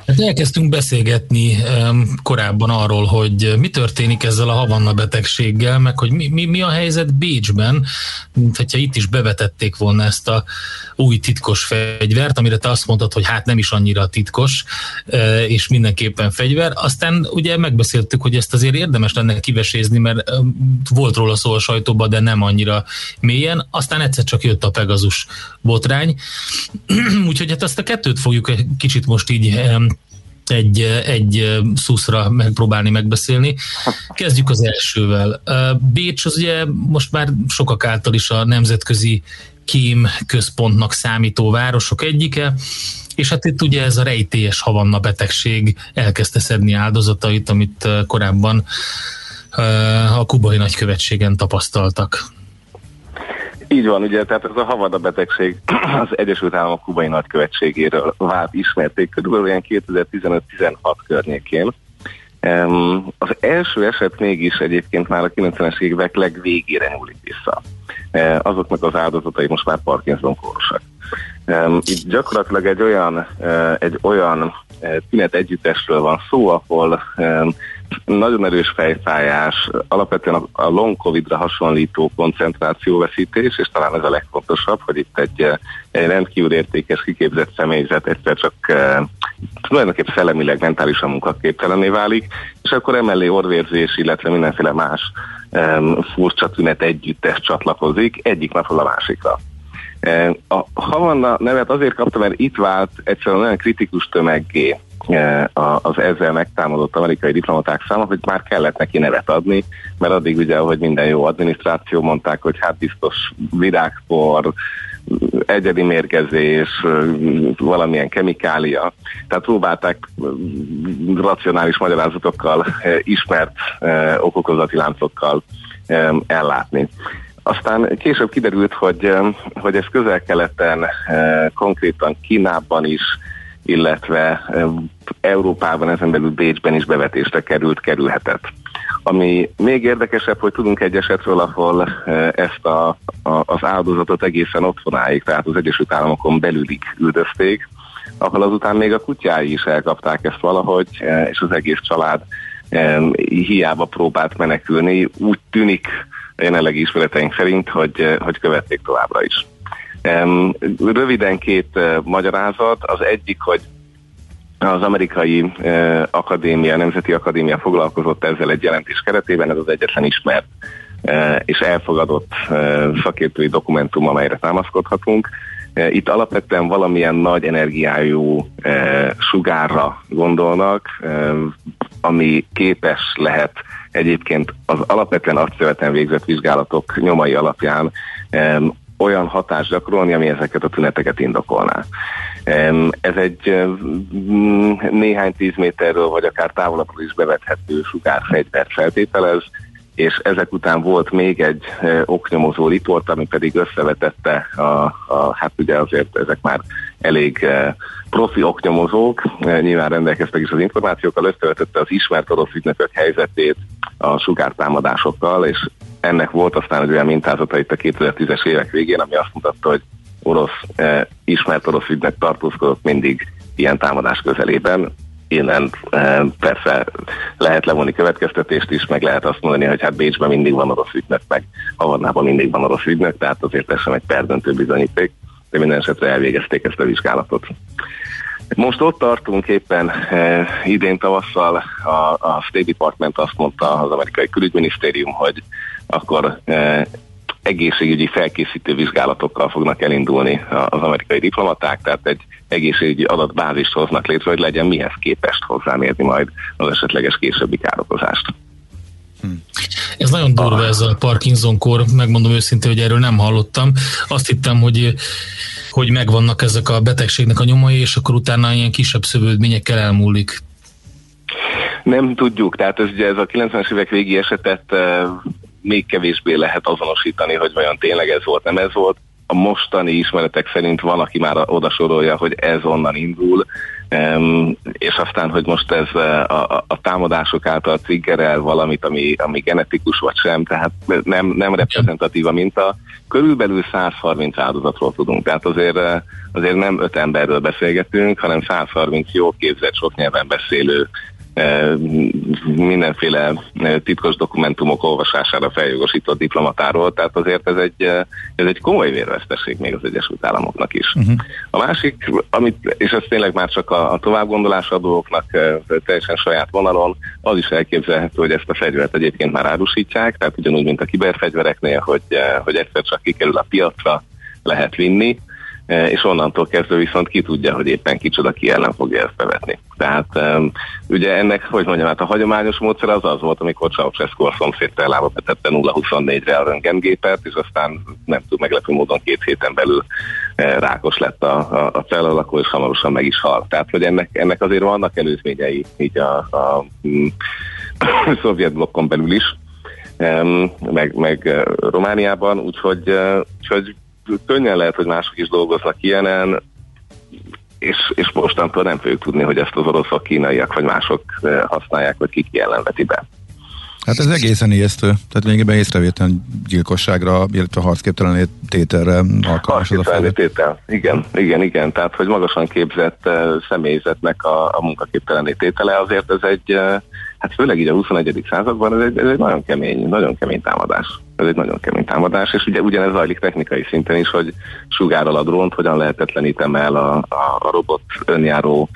Hát elkezdtünk beszélgetni korábban arról, hogy mi történik ezzel a Havanna betegséggel, meg hogy mi a helyzet Bécsben, mint hogyha itt is bevetették volna ezt a új titkos fegyvert, amire te azt mondtad, hogy hát nem is annyira titkos, és mindenképpen fegyver. Aztán ugye megbeszéltük, hogy ezt azért érdemes lenne kivesézni, mert volt róla szó a sajtóban, de nem annyira mélyen. Aztán egyszer csak jött a Pegasus botrány. Úgyhogy hát azt a kettőt fogjuk egy kicsit most így egy szuszra megpróbálni megbeszélni. Kezdjük az elsővel. Bécs az ugye most már sokak által is a nemzetközi kém központnak számító városok egyike, és hát itt ugye ez a rejtélyes Havanna betegség elkezdte szedni áldozatait, amit korábban a kubai nagykövetségen tapasztaltak. Így van, ugye, tehát ez a Havanna betegség az Egyesült Államok kubai nagykövetségéről vált ismerték körülbelül olyan 2015-16 környékén. Az első eset mégis egyébként már a 90-es évek legvégére nyúlik vissza. Azoknak az áldozatai most már Parkinson-kórosak. Itt gyakorlatilag egy olyan tünet együttesről van szó, ahol nagyon erős fejfájás, alapvetően a long Covid-ra hasonlító koncentrációveszítés, és talán ez a legfontosabb, hogy itt egy rendkívül értékes, kiképzett személyzet egyszer csak tulajdonképpen szellemileg, mentálisan munkaképtelenné válik, és akkor emellé orvérzés, illetve mindenféle más furcsa tünet együttes csatlakozik egyik napról a másikra. A Havanna nevet azért kapta, mert itt vált egyszerűen olyan kritikus tömeggé az ezzel megtámadott amerikai diplomaták száma, hogy már kellett neki nevet adni, mert addig ugye, ahogy minden jó adminisztráció, mondták, hogy hát biztos virágpor, egyedi mérgezés, valamilyen kemikália. Tehát próbálták racionális magyarázatokkal, ismert okokozati láncokkal ellátni. Aztán később kiderült, hogy ez Közel-Keleten, konkrétan Kínában is, illetve Európában, ezen belül Bécsben is bevetésre kerülhetett. Ami még érdekesebb, hogy tudunk egy esetről, ahol ezt az áldozatot egészen otthonáig, tehát az Egyesült Államokon belülig üldözték, ahol azután még a kutyái is elkapták ezt valahogy, és az egész család hiába próbált menekülni. Úgy tűnik jelenlegi ismereteink szerint, hogy követték továbbra is. Röviden két magyarázat. Az egyik, hogy az amerikai akadémia, Nemzeti Akadémia foglalkozott ezzel egy jelentés keretében, ez az egyetlen ismert és elfogadott szakértői dokumentum, amelyre támaszkodhatunk. Itt alapvetően valamilyen nagy energiájú sugárra gondolnak, ami képes lehet egyébként az alapvetően agyszöveten végzett vizsgálatok nyomai alapján olyan hatást gyakorolni, ami ezeket a tüneteket indokolná. Ez egy néhány 10 méterről, vagy akár távolabbról is bevethető sugárfegyvert feltételez, és ezek után volt még egy oknyomozó riport, ami pedig összevetette hát ugye azért ezek már elég profi oknyomozók, nyilván rendelkeztek is az információkkal, összevetette az ismert orosz ügynökök helyzetét a sugártámadásokkal, és ennek volt aztán egy olyan mintázata itt a 2010-es évek végén, ami azt mutatta, hogy ismert orosz ügynök tartózkodott mindig ilyen támadás közelében. Innen persze lehet levonni következtetést is, meg lehet azt mondani, hogy hát Bécsben mindig van orosz ügynök, meg Havannában mindig van orosz ügynök, tehát azért ez sem egy perdöntő bizonyíték, de minden esetre elvégezték ezt a vizsgálatot. Most ott tartunk éppen idén tavasszal, a State Department azt mondta, az amerikai külügyminisztérium, hogy akkor egészségügyi felkészítő vizsgálatokkal fognak elindulni az amerikai diplomaták, tehát egy egészségügyi adatbázist hoznak létre, hogy legyen mihez képest hozzámérni majd az esetleges későbbi károkozást. Ez nagyon durva ez a Parkinson-kór, megmondom őszintén, hogy erről nem hallottam. Azt hittem, hogy megvannak ezek a betegségnek a nyomai, és akkor utána ilyen kisebb szövődményekkel elmúlik. Nem tudjuk, tehát ez a 90-es évek végi esetet még kevésbé lehet azonosítani, hogy vajon tényleg ez volt, nem ez volt. a mostani ismeretek szerint van, aki már oda sorolja, hogy ez onnan indul, és aztán, hogy most ez a támadások által triggerel valamit, ami genetikus vagy sem, tehát nem reprezentatív a minta. Körülbelül 130 áldozatról tudunk, tehát azért nem 5 emberről beszélgetünk, hanem 130 jó képzett, sok nyelven beszélő, mindenféle titkos dokumentumok olvasására feljogosított diplomatáról, tehát azért ez egy komoly vérveszteség még az Egyesült Államoknak is. A másik, és ez tényleg már csak a továbbgondolásadóknak teljesen saját vonalon, az is elképzelhető, hogy ezt a fegyvert egyébként már árusítják, tehát ugyanúgy, mint a kiberfegyvereknél, hogy egyszer csak kikerül a piacra, lehet vinni, és onnantól kezdve viszont ki tudja, hogy éppen kicsoda ki ellen fogja ezt bevetni. Tehát ugye ennek, hogy mondjam, hát a hagyományos módszer az volt, amikor Ceausescu a szomszédtel lába betette 0-24-re a röntgengépet, és aztán nem tud meglepő módon 2 héten belül rákos lett a celalakó, és hamarosan meg is hal. Tehát, hogy ennek azért vannak előzményei így a szovjet blokkon belül is, meg Romániában, úgyhogy könnyen lehet, hogy mások is dolgoznak ilyenen, és mostantól nem fogjuk tudni, hogy ezt az oroszok, kínaiak vagy mások használják, vagy ki ellen veti be. Hát ez egészen ijesztő. Tehát lényegében észrevétlen gyilkosságra, illetve harcképtelenné tételre alkalmas az a fegyver. Igen. Tehát, hogy magasan képzett személyzetnek a munkaképtelenné tétele, azért ez egy, hát főleg így a 21. században ez egy nagyon kemény támadás. Ez egy nagyon kemény támadás, és ugye ugyanez zajlik technikai szinten is, hogy sugárral a drónt, hogyan lehetetlenítem el a robot önjáró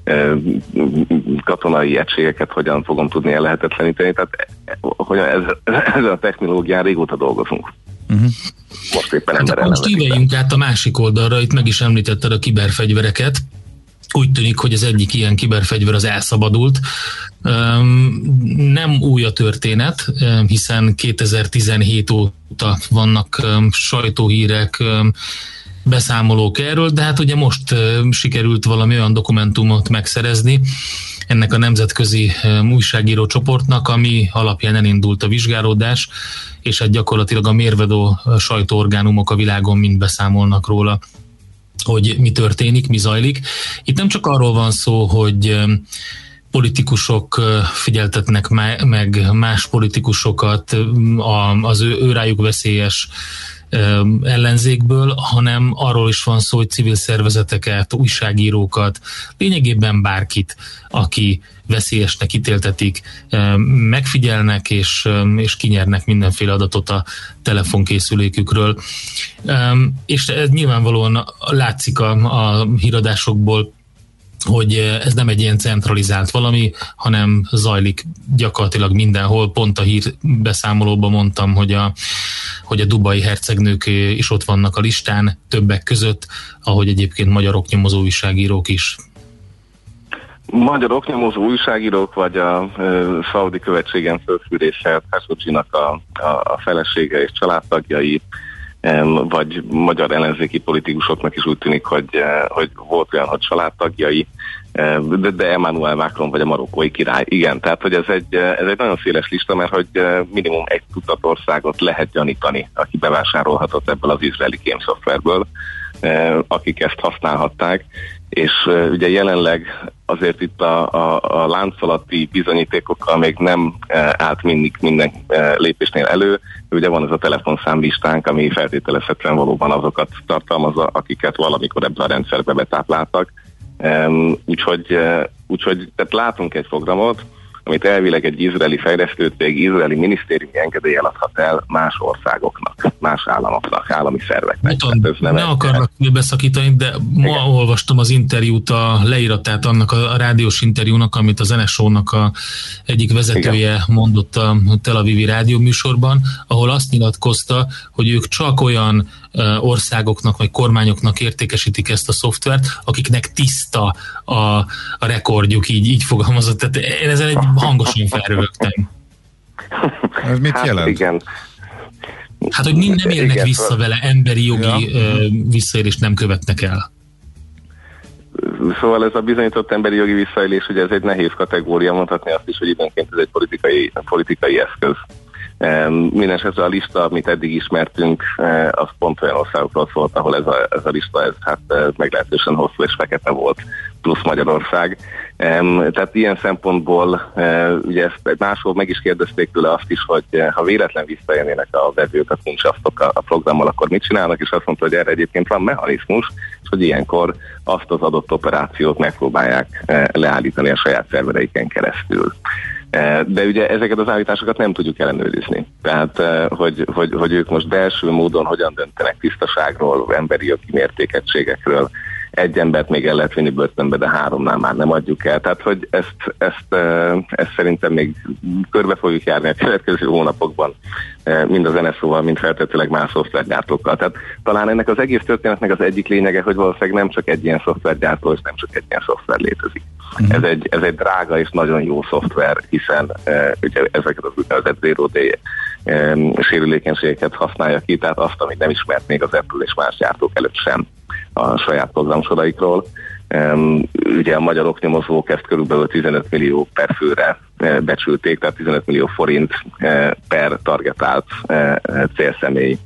katonai egységeket, hogyan fogom tudni ellehetetleníteni. Tehát ezzel a technológián régóta dolgozunk. Most éppen hát most íveljünk át a másik oldalra, itt meg is említetted a kiberfegyvereket. Úgy tűnik, hogy az egyik ilyen kiberfegyver az elszabadult. Nem új a történet, hiszen 2017 óta vannak sajtóhírek, beszámolók erről, de hát ugye most sikerült valami olyan dokumentumot megszerezni ennek a nemzetközi újságíró csoportnak, ami alapján elindult a vizsgálódás, és hát gyakorlatilag a mérvadó sajtóorgánumok a világon mind beszámolnak róla, hogy mi történik, mi zajlik. Itt nem csak arról van szó, hogy politikusok figyeltetnek meg más politikusokat az ő rájuk veszélyes ellenzékből, hanem arról is van szó, hogy civil szervezeteket, újságírókat, lényegében bárkit, aki veszélyesnek ítéltetik, megfigyelnek és kinyernek mindenféle adatot a telefonkészülékükről. És ez nyilvánvalóan látszik a híradásokból, hogy ez nem egy ilyen centralizált valami, hanem zajlik gyakorlatilag mindenhol. Pont a hírbeszámolóban mondtam, hogy a dubai hercegnők is ott vannak a listán, többek között, ahogy egyébként magyar oknyomozó újságírók is. Magyar oknyomozó újságírók, vagy a szaudi követségen fölfűrészelt Khashogginak a felesége és családtagjai, vagy magyar ellenzéki politikusoknak is úgy tűnik, hogy volt olyan, hogy családtagjai, de Emmanuel Macron vagy a marokkói király. Igen, tehát hogy ez egy nagyon széles lista, mert hogy minimum 1 tucat országot lehet gyanítani, aki bevásárolhatott ebből az izraeli kémszoftverből, akik ezt használhatták, és ugye jelenleg azért itt a láncolati bizonyítékokkal még nem állt minden lépésnél elő. Ugye van ez a telefonszámlistánk, ami feltételezhetően valóban azokat tartalmazza, akiket valamikor ebbe a rendszerbe betápláltak. Úgyhogy tehát látunk egy programot, amit elvileg egy izraeli fejlesztőcég, izraeli minisztériumi engedéllyel adhat el más országoknak, más államoknak, állami szerveknek. Ne akarnak beszakítani, de ma olvastam az interjút, a leíratát annak a rádiós interjúnak, amit az NSO-nak a egyik vezetője mondott a Tel Avivi rádióműsorban, ahol azt nyilatkozta, hogy ők csak olyan országoknak vagy kormányoknak értékesítik ezt a szoftvert, akiknek tiszta a rekordjuk, így fogalmazott. Tehát én ezen egy hangosan felrögtem. Ez mit jelent? Igen. Hát, hogy nem élnek vissza vele, emberi jogi visszaélést nem követnek el. Szóval ez a bizonyított emberi jogi visszaélés, ugye ez egy nehéz kategória, mondhatni azt is, hogy időnként ez egy politikai eszköz. Mindenesetre a lista, amit eddig ismertünk, az pont olyan országokról szólt, ahol ez a lista meglehetősen hosszú és fekete volt, plusz Magyarország. Tehát ilyen szempontból ugye ezt máshol meg is kérdezték tőle azt is, hogy ha véletlen visszaélnének a vevők a kuncsasztok a programmal, akkor mit csinálnak, és azt mondta, hogy erre egyébként van mechanizmus, és hogy ilyenkor azt az adott operációt megpróbálják leállítani a saját szervereiken keresztül. De ugye ezeket az állításokat nem tudjuk ellenőrizni. Tehát, hogy ők most belső módon hogyan döntenek tisztaságról, emberi jogi mértékegységekről, egy embert még el lehet vinni börtönbe, de 3-nál már nem adjuk el. Tehát, hogy ezt szerintem még körbe fogjuk járni a következő hónapokban, mind az NSO-val, mind feltétlenül más szoftvergyártókkal. Tehát talán ennek az egész történetnek az egyik lényege, hogy valószínűleg nem csak egy ilyen szoftvergyártó, és nem csak egy ilyen szoftver létezik. Ez egy drága és nagyon jó szoftver, hiszen ugye ezeket az úgynevezett Zero Day sérülékenységeket használja ki, tehát azt, amit nem ismert még az Apple és más gyártók előtt sem a saját programsoraikról. Ugye a magyar oknyomozók ezt körülbelül 15 millió per főre becsülték, tehát 15 millió forint per targetált célszemély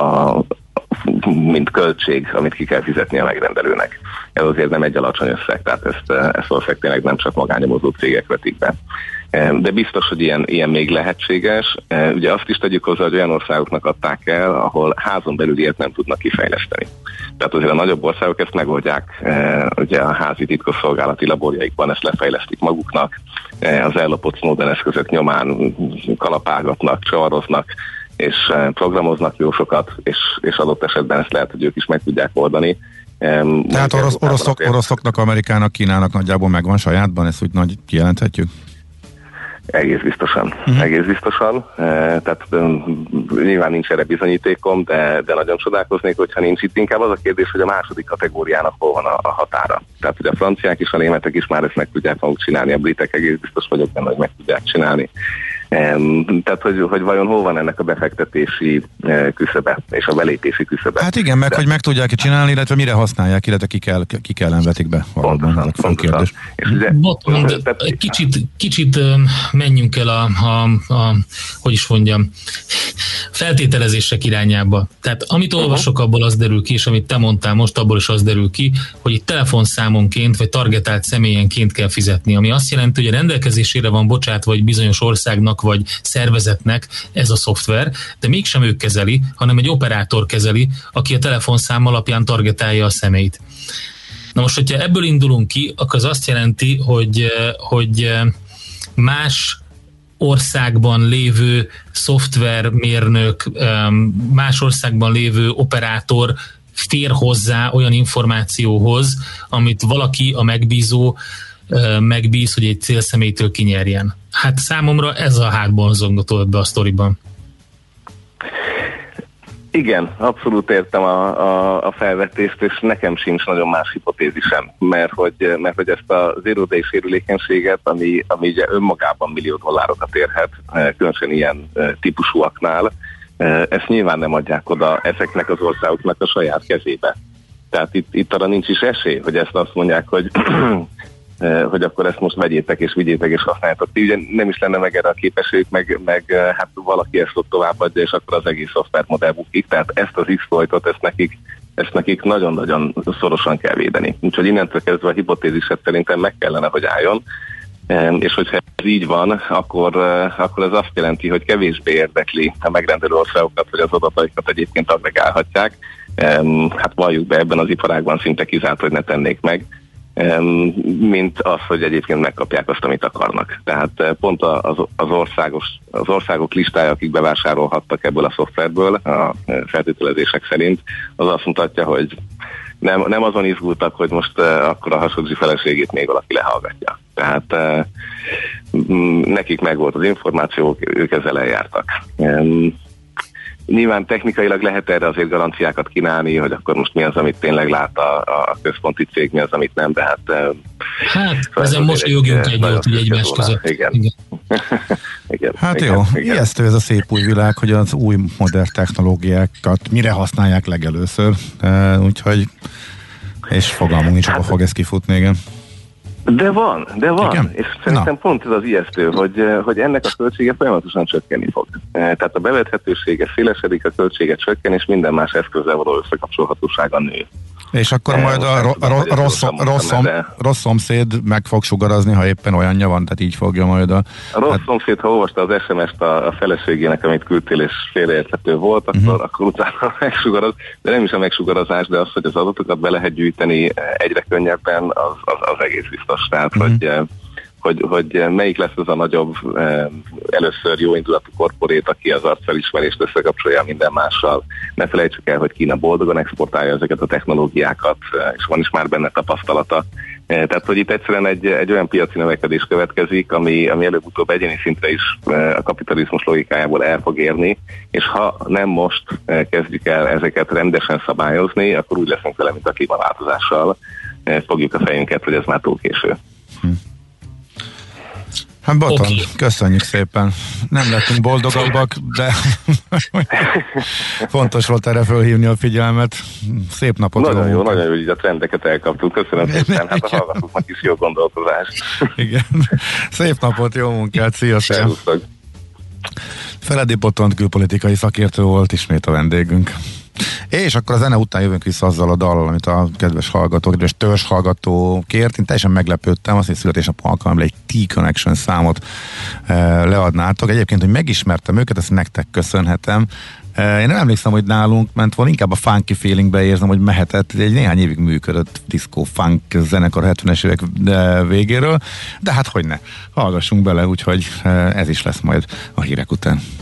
mint költség, amit ki kell fizetni a megrendelőnek. Ez azért nem egy alacsony összeg, tehát ezt valószínűleg tényleg nem csak magánnyomozó cégek vetik be. De biztos, hogy ilyen még lehetséges. Ugye azt is tegyük hozzá, hogy olyan országoknak adták el, ahol házon belül ilyet nem tudnak kifejleszteni. Tehát azért a nagyobb országok ezt megoldják, ugye a házi titkosszolgálati laborjaikban ezt lefejlesztik maguknak, az ellopott Snowden eszközök nyomán kalapálgatnak, csavaroznak, és programoznak jó sokat, és adott esetben ezt lehet, hogy ők is meg tudják oldani. Tehát oroszoknak, Amerikának, Kínának nagyjából megvan sajátban, ezt úgy nagy kijelenthetjük? Egész biztosan. Tehát nyilván nincs erre bizonyítékom, de nagyon csodálkoznék, hogyha nincs itt. Inkább az a kérdés, hogy a második kategóriának hol van a határa. Tehát ugye a franciák is, a németek is már ezt meg tudják maguk csinálni, a britek egész biztos vagyok benne, hogy meg tudják csinálni. Tehát, hogy vajon hol van ennek a befektetési küszöbe és a belépési küszöbe. Hát igen, meg hogy meg tudják csinálni, illetve mire használják, illetve ki kell vetik be. Pontosan. Kicsit menjünk el hogy is mondjam, feltételezések irányába. Tehát amit olvasok, abból az derül ki, és amit te mondtál most, abból is az derül ki, hogy itt telefonszámonként vagy targetált személyenként kell fizetni, ami azt jelenti, hogy a rendelkezésére van bocsátva egy bizonyos országnak vagy szervezetnek ez a szoftver, de mégsem ők kezeli, hanem egy operátor kezeli, aki a telefonszám alapján targetálja a személyt. Na most, hogyha ebből indulunk ki, akkor az azt jelenti, hogy más országban lévő szoftvermérnök, más országban lévő operátor fér hozzá olyan információhoz, amit valaki, a megbízó megbíz, hogy egy célszemélytől kinyerjen. Hát számomra ez a hátborzongató ebbe a sztoriban. Igen, abszolult értem a felvetést, és nekem sincs nagyon más hipotézisem, mert hogy ezt a Zero Day sérülékenységet, ami ugye önmagában $1 millió érhet, különösen ilyen típusúaknál, ezt nyilván nem adják oda ezeknek az országoknak a saját kezébe. Tehát itt arra nincs is esély, hogy ezt azt mondják, hogy akkor ezt most vegyétek és vigyétek és használjátok. Ugye nem is lenne meg erre a képességük, meg hát valaki ezt ott továbbadja, és akkor az egész szoftvermodell bukik. Tehát ezt az exploitot, ezt nekik nagyon-nagyon szorosan kell védeni. Úgyhogy innentől kezdve a hipotéziset szerintem meg kellene, hogy álljon. És hogyha ez így van, akkor ez azt jelenti, hogy kevésbé érdekli a megrendelő országokat, hogy az adataikat egyébként agregálhatják. Hát valljuk be, ebben az iparágban szinte kizárt, hogy ne tennék meg, mint az, hogy egyébként megkapják azt, amit akarnak. Tehát pont az országok listája, akik bevásárolhattak ebből a szoftverből a feltételezések szerint, az azt mutatja, hogy nem azon izgultak, hogy most akkor a Khashoggi feleségét még valaki lehallgatja. Tehát nekik megvolt az információ, ők ezzel eljártak. Nyilván technikailag lehet erre azért garanciákat kínálni, hogy akkor most mi az, amit tényleg lát a központi cég, mi az, amit nem, de hát ezen mosolyogjunk együtt egymás között. Igen. Hát jó, ijesztő ez a szép új világ, hogy az új modern technológiákat mire használják legelőször, úgyhogy és fogalmunk nincs, hova fog ez kifutni, igen. De van. Igen? És szerintem pont ez az ijesztő, hogy ennek a költsége folyamatosan csökkenni fog. Tehát a bevethetősége szélesedik, a költsége csökken, és minden más eszközzel való összekapcsolhatósága nő. És akkor majd a rossz szomszéd meg fog sugarazni, ha éppen olyanja van, tehát így fogja majd a rossz szomszéd, ha olvasta az SMS-t a feleségének, amit küldtél, és félreérthető volt, akkor utána megsugaraz, de nem is a megsugarazás, de az, hogy az adatokat be lehet gyűjteni egyre könnyebben, az egész biztos. Tehát, hogy melyik lesz az a nagyobb, először jó indulatú korporét, aki az arcfelismerést összekapcsolja minden mással. Ne felejtsük el, hogy Kína boldogan exportálja ezeket a technológiákat, és van is már benne tapasztalata. Tehát, hogy itt egyszerűen egy olyan piaci növekedés következik, ami előbb-utóbb egyéni szintre is a kapitalizmus logikájából el fog érni, és ha nem most kezdjük el ezeket rendesen szabályozni, akkor úgy leszünk vele, mint a klímaváltozással. Fogjuk a fejünket, hogy ez már túl késő. Hát Botond, köszönjük szépen. Nem lettünk boldogabbak, de fontos volt erre fölhívni a figyelmet. Szép napot. Nagyon jó, hogy így a trendeket elkaptuk. Köszönöm szépen, hát a hallgatóknak is jó gondolkozást. Igen. Szép napot, jó munkát, szia. Feledi Botond külpolitikai szakértő volt ismét a vendégünk. És akkor a zene után jövünk vissza azzal a dallal, amit a kedves hallgató, kedves törzs hallgató kért. Én teljesen meglepődtem, azt, hogy születésnap alkalommal egy T-Connection számot leadnátok. Egyébként, hogy megismertem őket, ezt nektek köszönhetem. Én nem emlékszem, hogy nálunk ment volna, inkább a funky feelingbe érzem, hogy mehetett. Egy néhány évig működött disco funk zenekar 70-es évek végéről, de hát hogyne. Hallgassunk bele, úgyhogy ez is lesz majd a hírek után.